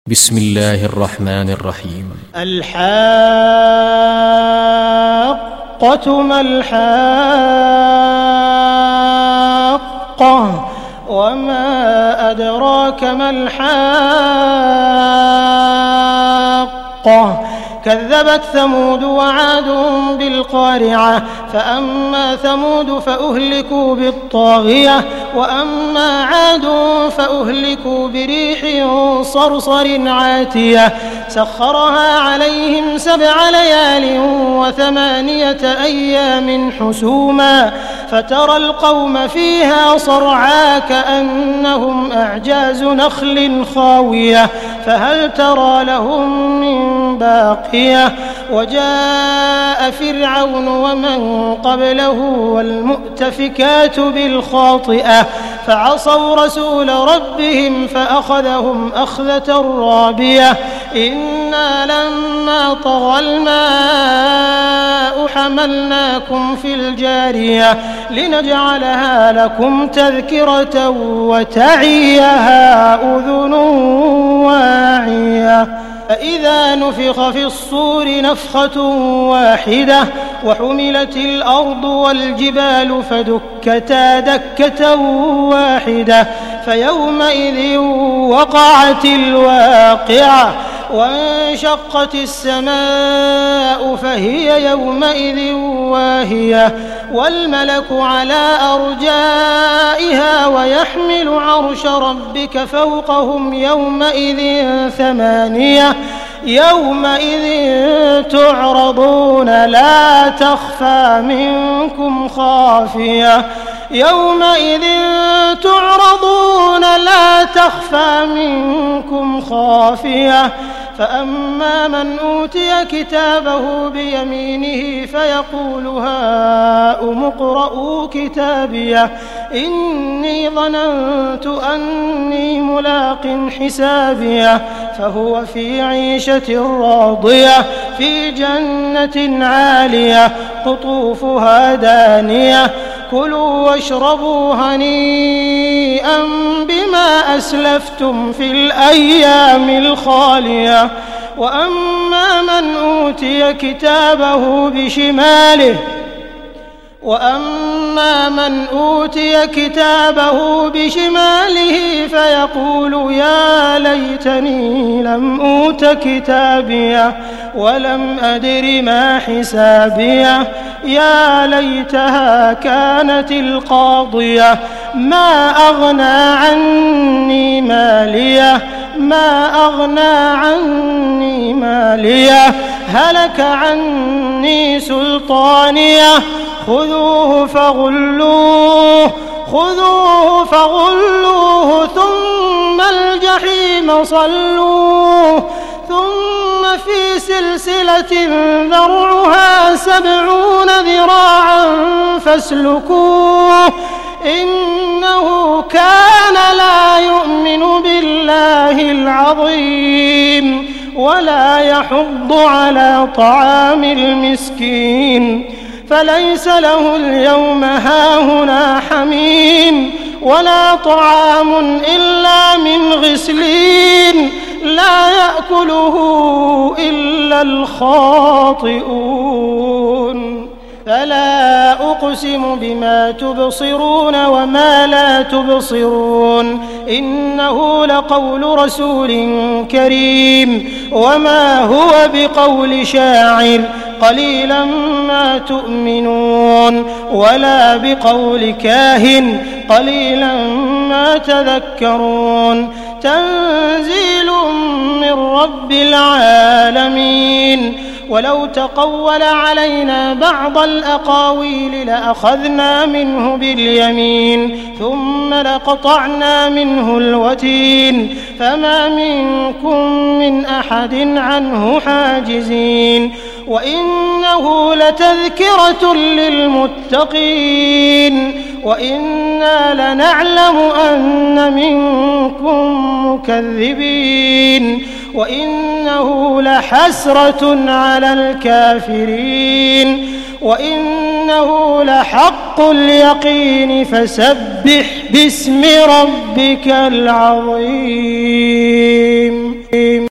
بسم الله الرحمن الرحيم. الحاقة ما الحاقة وما أدراك ما الحاقة كذبت ثمود وعاد بالقارعة فأما ثمود فأهلكوا بالطاغية وأما عاد فأهلكوا بريح صرصر عاتية سخرها عليهم 7 ليال و8 أيام حسوما فترى القوم فيها صرعا كأنهم أعجاز نخل خاوية فهل ترى لهم من باقية وجاء فرعون ومن قبله والمؤتفكات بالخاطئة فعصوا رسول ربهم فأخذهم أخذة رابية إنا لما طغى الماء حملناكم في الجارية لنجعلها لكم تذكرة وتعيها أذن واعية فإذا نفخ في الصور نفخة واحدة وحملت الأرض والجبال فدكتا دكة واحدة فيومئذ وقعت الواقعة وانشقت السماء فهي يومئذ واهية والملك على أرجائها ويحمل عرش ربك فوقهم يومئذ 8 يومئذ تعرضون لا تخفى منكم خافية يومئذ تعرضون لا تخفى منكم خافية فأما من أوتي كتابه بيمينه فيقول هاؤم اقرءوا كتابيه إني ظننت أني ملاق حسابيه فهو في عيشة راضية في جنة عالية قطوفها دانية كلوا واشربوا هنيئا بما أسلفتم في الأيام الخالية وأما من أوتي كتابه بشماله فيقول يا ليتني لم أوت كتابيه ولم أدر ما حسابيه يا ليتها كانت القاضية ما أغنى عني ماليه هلك عني سلطانيه خذوه فغلوه ثم الجحيم صلوه ثم في سلسلة ذرعها 70 ذراعا فاسلكوه إنه كان لا يؤمن بالله العظيم ولا يحض على طعام المسكين فليس له اليوم هاهنا حميم ولا طعام إلا من غسلين لا يأكله إلا الخاطئون فلا أقسم بما تبصرون وما لا تبصرون إنه لقول رسول كريم وما هو بقول شاعر قليلا ما تؤمنون ولا بقول كاهن قليلا ما تذكرون تنزيل من رب العالمين ولو تقول علينا بعض الأقاويل لأخذنا منه باليمين ثم لقطعنا منه الوتين فما منكم من أحد عنه حاجزين وإنه لتذكرة للمتقين وإنا لنعلم أن منكم مكذبين وإنه لحسرة على الكافرين وإنه لحق اليقين فسبح باسم ربك العظيم.